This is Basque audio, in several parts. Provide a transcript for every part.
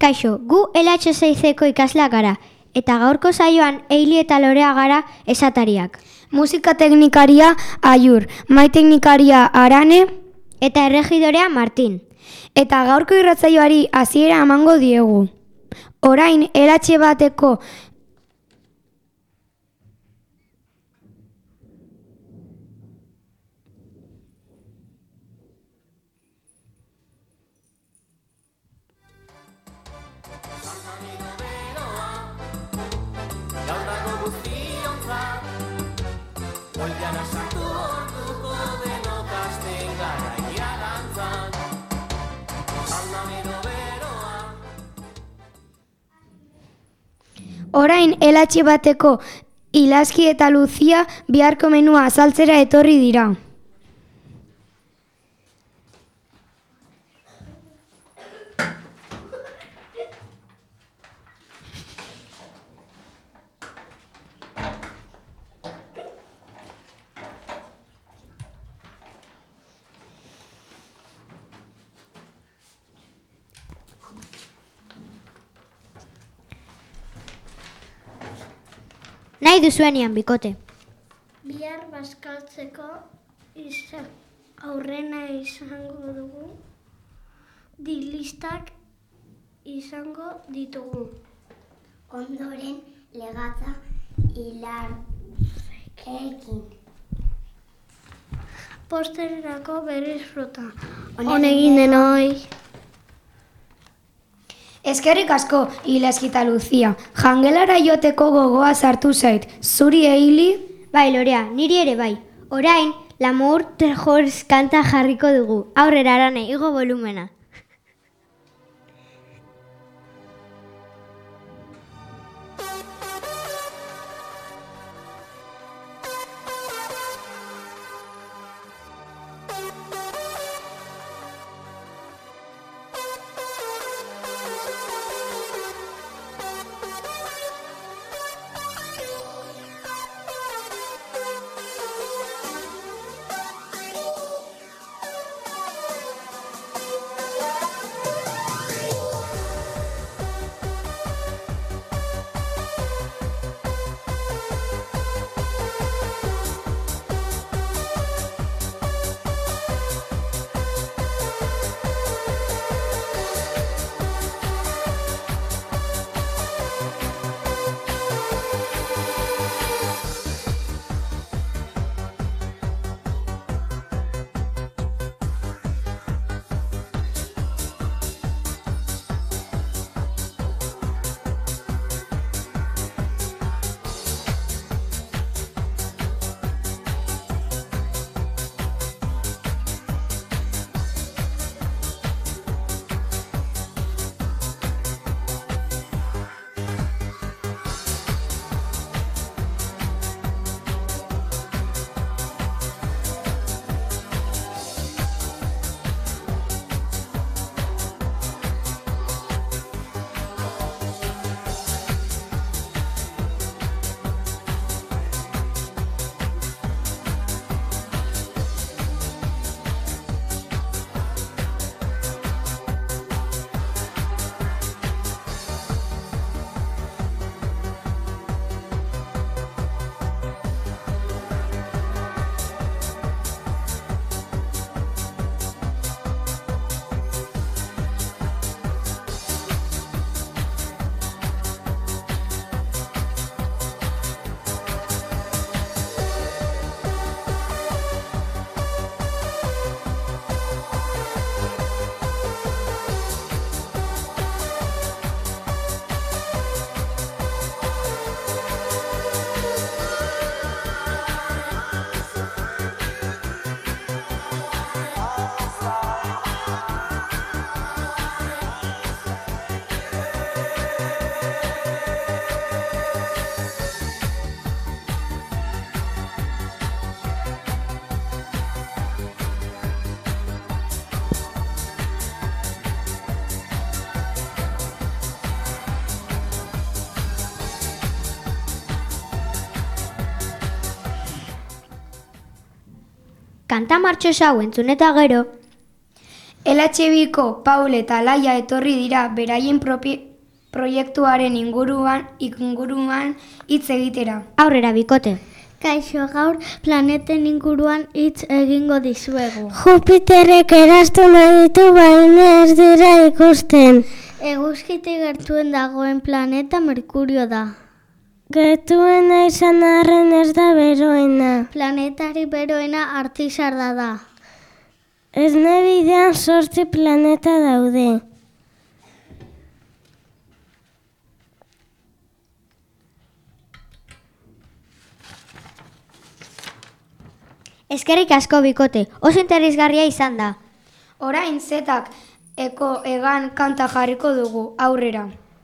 Kaixo, gu LH6eko ikasleak gara, eta gaurko saioan Eili eta Lorea gara esatariak. Musika teknikaria Aiur, mai teknikaria Arane, eta erregidorea Martin. Eta gaurko irratsaioari hasiera emango diegu. Orain LH bateko Orain LH bateko Ilaski eta Luzia biharko menua azaltzera etorri dira. Nahi duzuenean, bikote. Bihar bazkaltzeko aurrena izango dugu, listak izango ditugu. Ondoren legatza hilarrekin. Postererako berriz fruta. On egin denoi. Eskerrik asko, Ilaski eta Luzia. Jangelara joteko gogoa sartu zait. Zuri Eili? Bai, Lorea, niri ere bai. Orain, L'amour Trejors kanta jarriko dugu. Aurrera, Arane, igo volumena. Kanta martxosa hau entzun eta gero, LHBiko Paul eta Laia etorri dira beraien proiektuaren inguruan hitz egitera. Aurrera, bikote. Kaixo, gaur planeten inguruan hitz egingo dizuegu. Jupiterrek erastu nahi ditu, baina ez dira ikusten. Eguzkitik gertuen dagoen planeta Merkurio da. Gertuena izan arren ez da beroena. Planetari beroena Artisarda da. Esne bidean 8 planeta daude. Eskerrik asko, bikote, oso interesgarria izan da. Orain zetak egan kanta jarriko dugu, aurrera.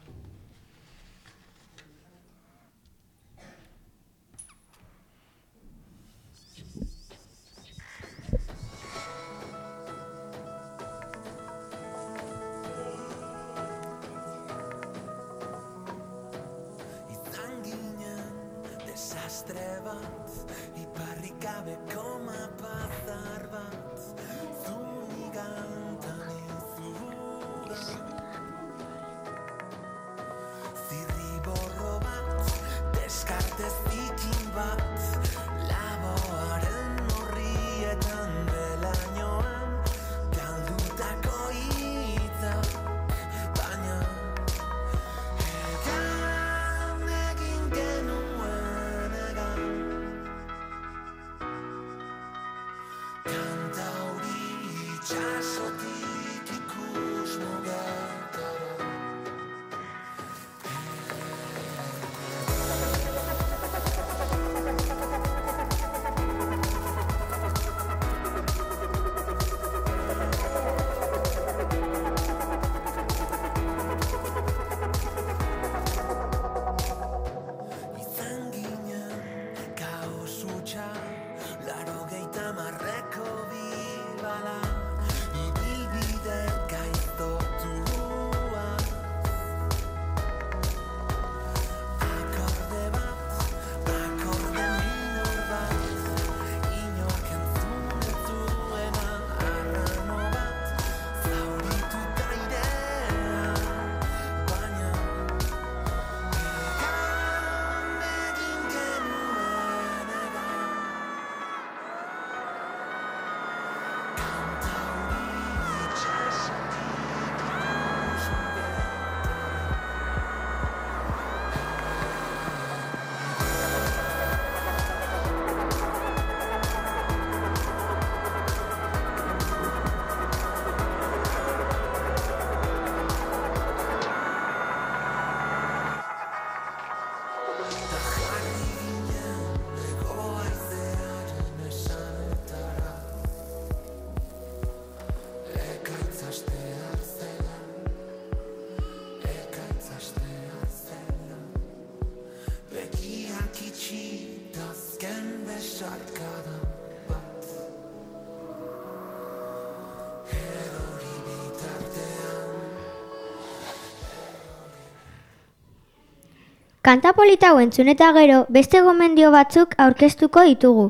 Kanta polita hau entzun eta gero beste gomendio batzuk aurkeztuko ditugu.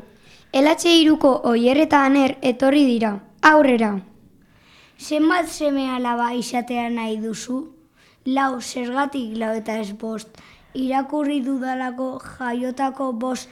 LH3ko Oier eta Aner etorri dira, aurrera. Zenbat seme alaba izatea nahi duzu? 4, zergatik 4 eta ez 5. Irakurri dudalako jaiotako 5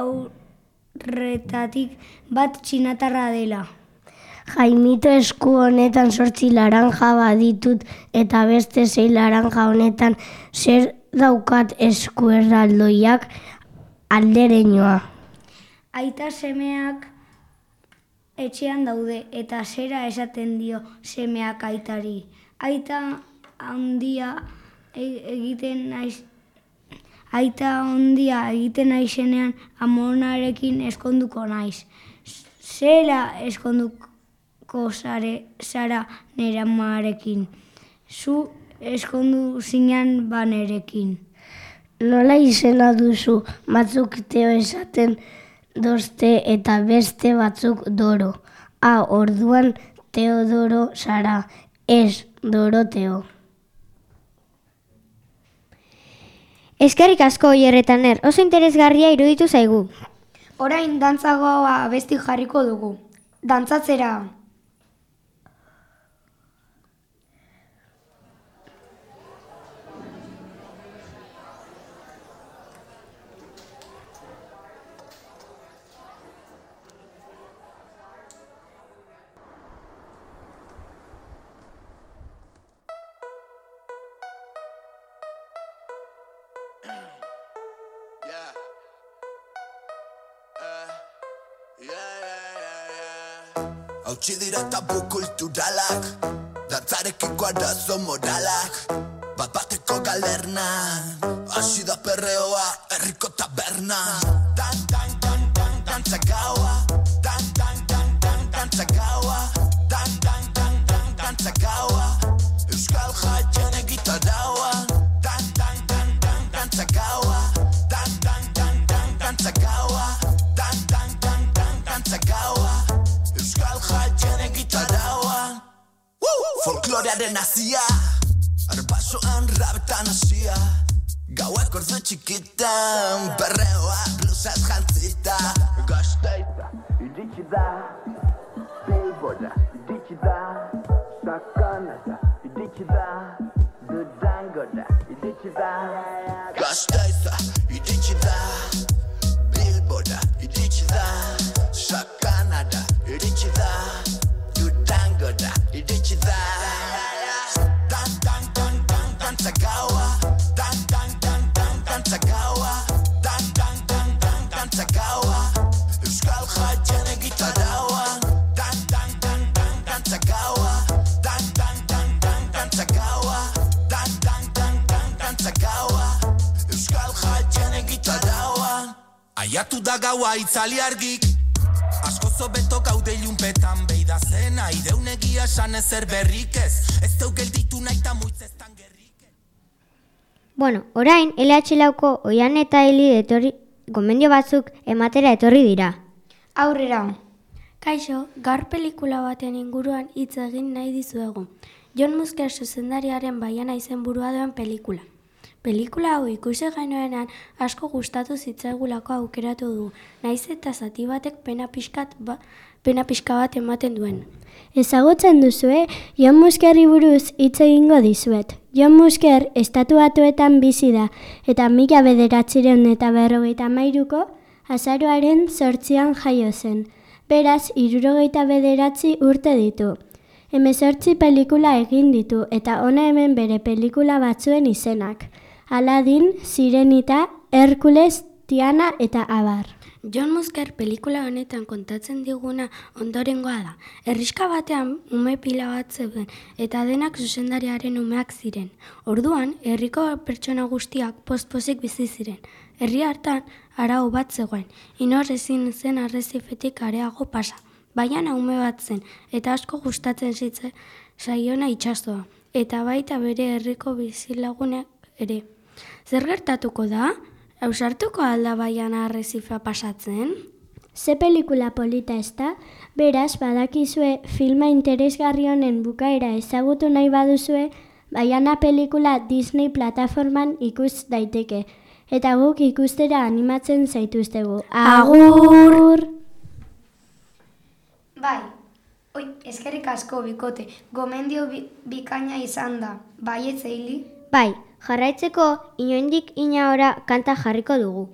aurretatik bat txinatarra dela. Jaimito esku honetan 8 laranja baditut eta beste 6 laranja honetan zer daukat esku erraldoiak aldereñoa. Aita semeak etxean daude eta zera esaten dio semeak aitari. Aita handia egiten naizenean amonarekin eskonduko naiz. Zera eskonduko zara nera amarekin. Zu eskondu zinan banerekin. Nola izena duzu, batzuk Teo esaten dozte eta beste batzuk Doro. Orduan Teodoro zara, ez Doroteo. Eskerrik asko Oier eta Aner, oso interesgarria iruditu zaigu. Orain dantzagoa abesti jarriko dugu. Dantzatzera! hautsi dira tabu kulturalak, dantzarekiko arazo moralak, bat-bateko galernan, hasi da perreoa herriko taberna. Dantzagaua, dantzagaua, dantzagaua, euskal jaien egitaraua. Dantzagaua, dantzagaua, dantzagaua, euskal jaien egitaraua. Folklorearen hasia, arbasoan rabetan hasia, gauak ordu txikitan, perreoa blusaz jantzita. Gasteiza, iritsi da, Bilbora, iritsi da, Sakanada, iritsi da, Durangora, iritsi da. Gasteiza, iritsi da, Bilbora, iritsi da, Sakanada, iritsi da, Durangora, iritsi da. Dantzagaua, dantzagaua, dantzagaua, euskal jaien egitaraua. Dantzagaua, dantzagaua, dantzagaua, euskal jaien egitaraua. Aiatu da gaua itzali argik, asko zobeto gaude ilunpetan beida zena, ideun egia esan ezer berrik ez deu gelditu nahi ta muitzestan gerrik. Bueno, orain, LH Lauko Oian eta Eli gomendio batzuk ematera etorri dira. Aurrera. Kaixo, gaur pelikula baten inguruan hitz egin nahi dizuegu. Jon Musker zuzendariaren Baiana izenburua duen pelikula. Pelikula hau ikusi genuenean asko gustatu zitzaigulako aukeratu dugu, naiz eta zati batek pena pixka bat ematen duen. Ezagutzen duzue, Jon Muskerri buruz hitz egingo dizuet. Jon Musker Estatu Batuetan bizi da, eta 1953ko azaroaren 8an jaio zen. Beraz, 69 urte ditu. 18 pelikula egin ditu, eta hona hemen bere pelikula batzuen izenak. Aladdin, Sirenita, Herkules, Tiana eta abar. Jon Musker pelikula honetan kontatzen diguna ondorengoa da. Herrixka batean ume pila bat zeuden eta denak zuzendariaren umeak ziren. Orduan, herriko pertsona guztiak pozik bizi ziren. Herri hartan arau bat zegoen, inor ezin zen arrezifetik areago pasa. Baiana ume bat zen eta asko gustatzen zaiona itsasoa, eta baita bere herriko bizilagunek ere. Zer gertatuko da? Ausartuko alda Baiana arrezifea pasatzen? Ze pelikula polita ez da, beraz badakizue filma interesgarri honen bukaera ezagutu nahi baduzue, Baiana pelikula Disney plataforman ikus daiteke, eta guk ikustera animatzen zaituztegu. Agur! Bai, eskerrik asko bikote, gomendio bikaina izan da, baietz Eli? Bai, jarraitzeko inoindik inaora kanta jarriko dugu.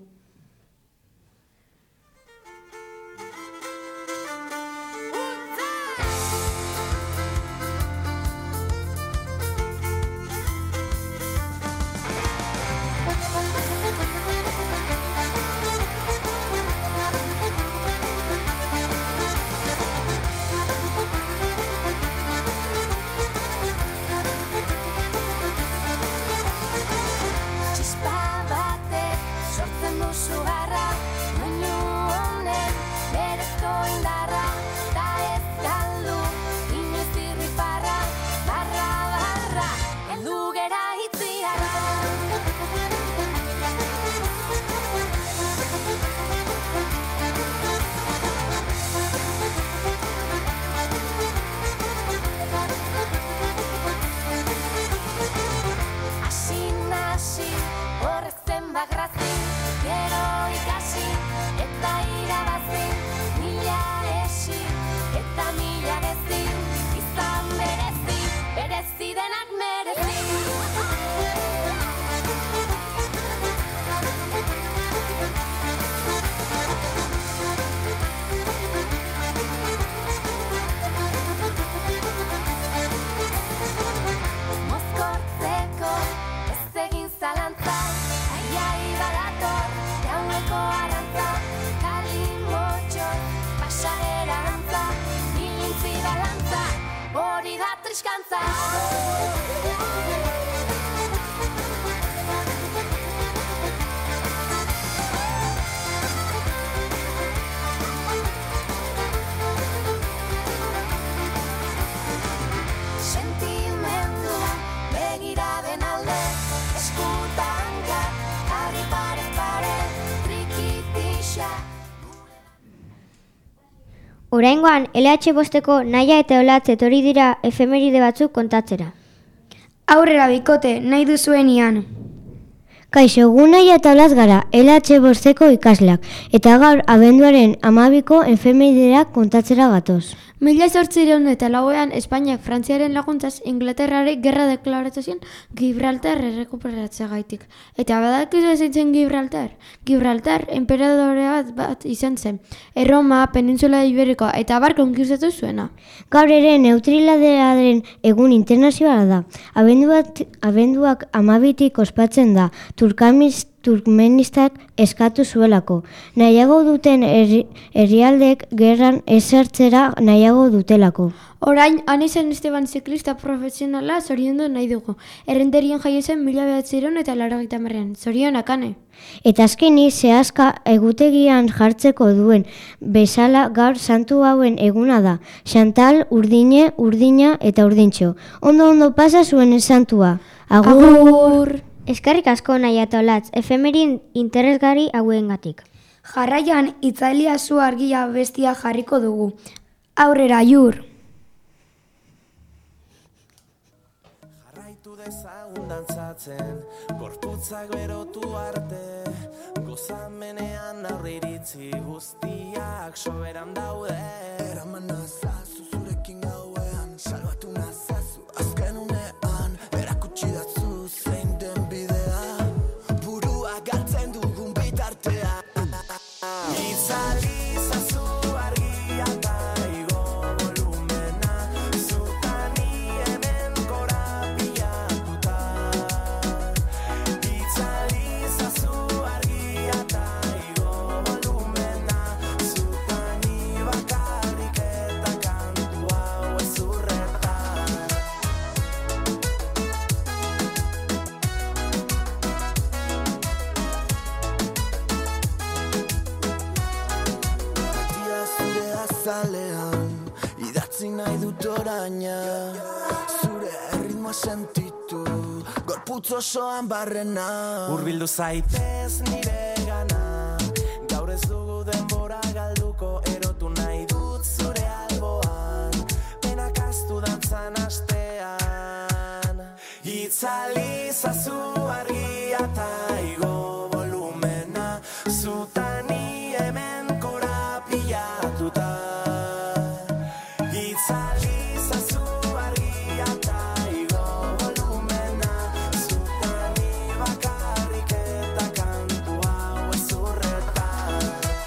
Horrek zenbat grazi, gero ikasi Oraingoan, LH bosteko Naia eta Olatz etorri dira efemeride batzuk kontatzera. Aurrera bikote, nahi duzuenian. Kaixo, gu Naia eta Olatz gara, LH bosteko ikasleak, eta gaur abenduaren 12ko efemerideak kontatzera gatoz. 1804 Espainiak Frantziaren laguntzaz Inglaterrari gerra deklaratu zion Gibraltar errekuperatzeagaitik. Eta badakizu zein zen Gibraltar? Gibraltar enperadore bat izan zen. Erroma, Penintzula Iberikoa eta bar konkistatu zuena. Gaur ere neutralitatearen egun internazionala da. Abenduak 12tik ospatzen da. Turkmenistak eskatu zuelako. Nahiago duten herrialdek gerran ezertzera nahiago dutelako. Orain, Ane San Esteban ziklista profesionala zoriondu nahi dugu. Errenterien jaio zen 1980an. Zorionak, Ane. Eta azkeni zehazka egutegian jartzeko duen bezala gaur santu hauen eguna da. Xantal, Urdine, Urdina eta Urdintxo. Ondo pasa zuen santua. Agur! Eskerrik asko Naia eta Olatz, efemerin interesgarri hauengatik. Jarraian, Itzalia zu argia bestia jarriko dugu. Aurrera, jur! Jarraitu dezagun dantzatzen, gorputzak berotu arte, gozamenean aurre iritzi guztiak soberan daude. Eraman nazazu zurekin gauean, salbatu nazazu azken unean, erakutsi datzu zein den bidea, burua galtzen dugun bitartea. Itzali zazu argia eta igo volumena, zutani hemen korapiatuta. Itzali zazu argia eta igo volumena, zutani bakarrik eta kantu hau ezurretan. Batia zure azalean, idatzi nahi dut oraina, zure erritmoa sentitu, gorputz osoan barrena. Hurbildu zaitez nire gana, gaur ez dugu denbora galduko, erotu nahi dut zure alboan, penak astu dantzan astean. Itzali zazu argia eta igo volumena, zutani hemen korapiatuta. Itzali zazu argia eta igo volumena, zutani bakarrik eta kantu hau ezurretan.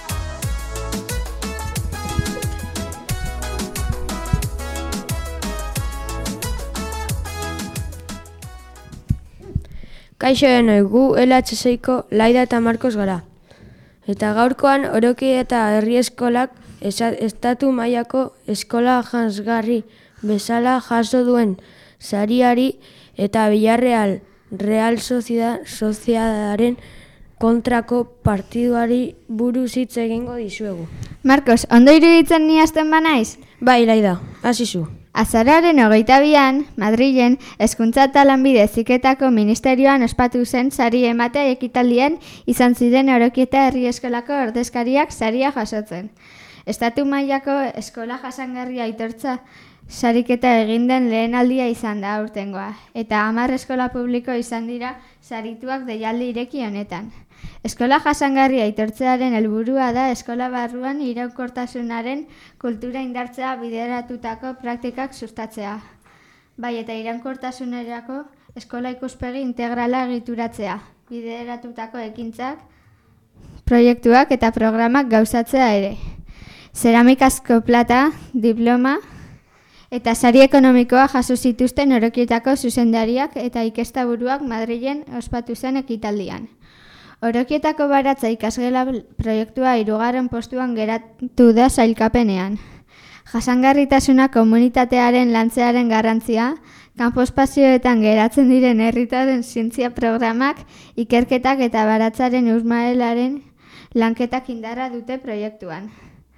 Kaixo denoi, gu LH6ko Laida eta Markos gara. Eta gaurkoan Oroki eta Herri Eskolak estatu mailako eskola jansgarri bezala jaso duen sariari eta Villarreal Real Sociedadaren kontrako partiduari buruz hitz egingo dizuegu. Markos, ondo iruditzen ni hasten banaiz? Bai, Laida, hasi zu. Azaroaren 22an, Madrilen, Hezkuntza eta Lanbide Heziketako Ministerioan ospatu zen sari ematea ekitaldien izan ziren Oroki eta Herri Eskolako ordezkariak saria jasotzen. Estatu mailako eskola jasangarria aitortza sariketa egin den lehen aldia izan da aurtengoa, eta 10 eskola publiko izan dira sarituak deialdi ireki honetan. Eskola jasangarria aitortzearen helburua da eskola barruan iraunkortasunaren kultura indartzea bideratutako praktikak sustatzea. Bai, eta iraunkortasunerako eskola ikuspegi integrala egituratzea, bideratutako ekintzak, proiektuak eta programak gauzatzea ere. Zeramikazko plata, diploma eta sari ekonomikoa jaso zituzten Orokietako zuzendariak eta ikestaburuak Madrilen ospatu zen ekitaldian. Orokietako baratza ikasgela proiektua 3. postuan geratu da sailkapenean. Jasangarritasuna komunitatearen lantzearen garrantzia, kanpo espazioetan geratzen diren herritarren zientzia programak, ikerketak eta baratzaren urmaelaren lanketak indarra dute proiektuan.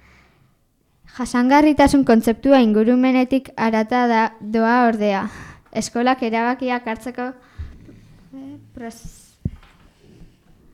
Jasangarritasun kontzeptua ingurumenetik harata doa ordea. Eskolak erabakiak hartzeko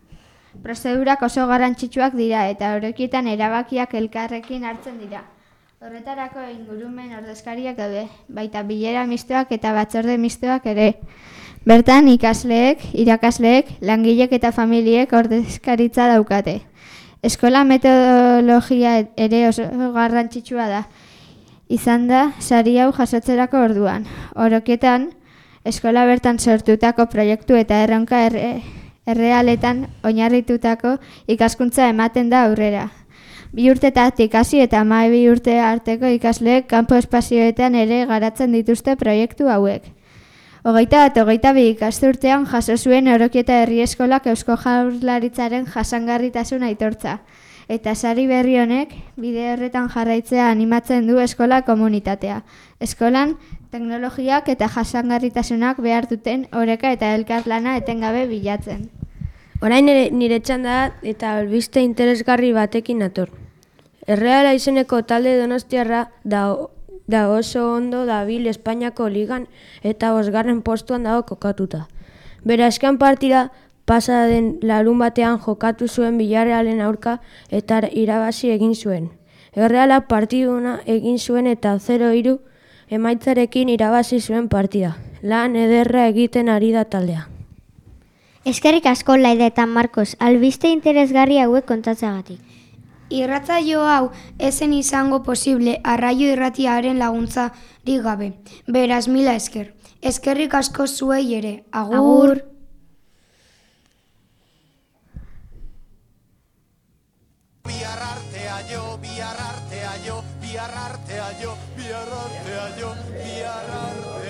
prozedurak oso garrantzitsuak dira eta Orokietan erabakiak elkarrekin hartzen dira. Horretarako ingurumen ordezkariak daude, baita bilera mistoak eta batzorde mistoak ere. Bertan ikasleek, irakasleek, langilek eta familiek ordezkaritza daukate. Eskola metodologia ere oso garrantzitsua da. Izan da, sari hau jasotzerako orduan. Orokietan, eskola bertan sortutako proiektu eta erronka errealetan oinarritutako ikaskuntza ematen da aurrera. 2 urtetatik hasi eta 12 urte arteko ikasleek kanpo espazioetan ere garatzen dituzte proiektu hauek. 22 ikasturtean jaso zuen Orokieta Herri Eskolak Eusko Jaurlaritzaren jasangarritasun aitortza. Eta sari berri honek bide horretan jarraitzea animatzen du eskola komunitatea. Eskolan teknologiak eta jasangarritasunak behar duten oreka eta elkarlana etengabe bilatzen. Orain nire txanda eta albiste interesgarri batekin nator. Erreala izeneko talde donostiarra da oso ondo dabil Espainiako ligan eta 5. postuan dago kokatuta. Bere azken partida pasa den larun batean jokatu zuen Villarrealen aurka eta irabazi egin zuen. Erreala partiduna egin zuen eta 0-3 emaitzarekin irabazi zuen partida. Lan ederra egiten ari da taldea. Eskerrik asko Laida eta Marcos, albiste interesgarri hauek kontatzeagatik. Irratsaio hau ezen izango posible Arraio Irratiaren laguntzarik gabe. Beraz, mila esker. Eskerrik asko zuei ere. Agur! Bihar artea jo, bihar artea jo, bihar artea jo, bihar artea jo, bihar artea jo.